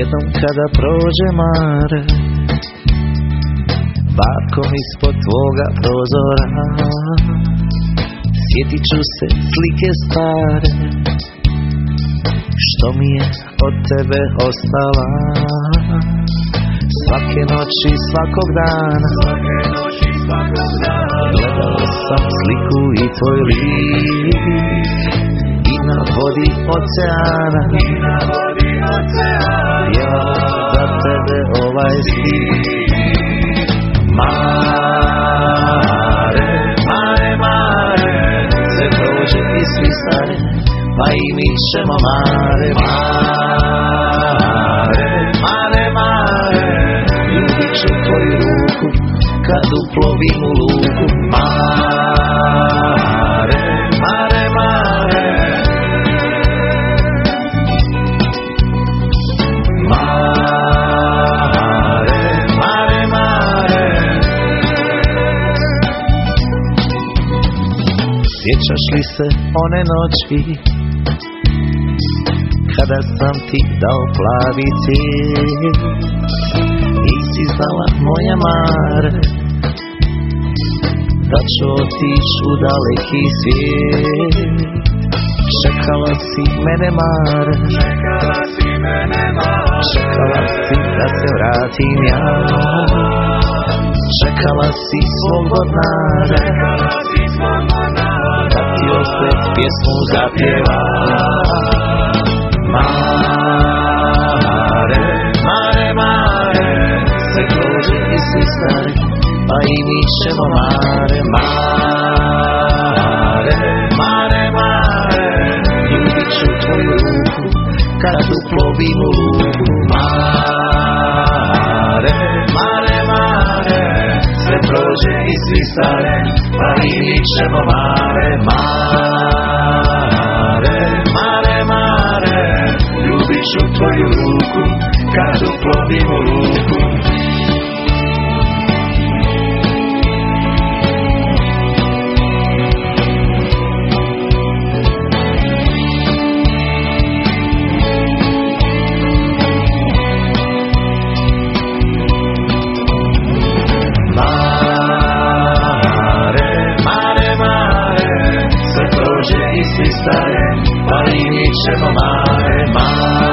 jednom kada prođe mare, barkom ispod tvoga prozora, sjetit ću se slike stare, što mi je od tebe ostala. Svake noći, svakog dana, gledala sam sliku i tvoj lik, i na vodi oceana, pjevam za tebe ovaj stih. Mare, mare, mare, sve prođe i svi stare, pa i mi ćemo mare, mare, mare, mare, ljubit ću tvoju ruku kad uplovim u luku. Mare, mare, mare, mare, mare, mare. Sjećaš li se one noći kada sam ti dao plavi cijet, nisi znala moje mare, da ću otići u daleki svijet. Čekala si mene mare, čekala si da se vratim ja, čekala si svog vodnara, da ti opet pjesmu zapjeva. Mare, mare, mare, sve prođe i svi stare, pa i mi ćemo mare, mare, mare, mare, ljubit ću tvoju ruku kad uplovim u luku. Mare, mare, mare, sve prođe i svi stare, pa i mi ćemo mare, mare, mare, mare, ljubit ću tvoju ruku kad uplovim u luku. Stare, pa i mi ćemo mare, mare.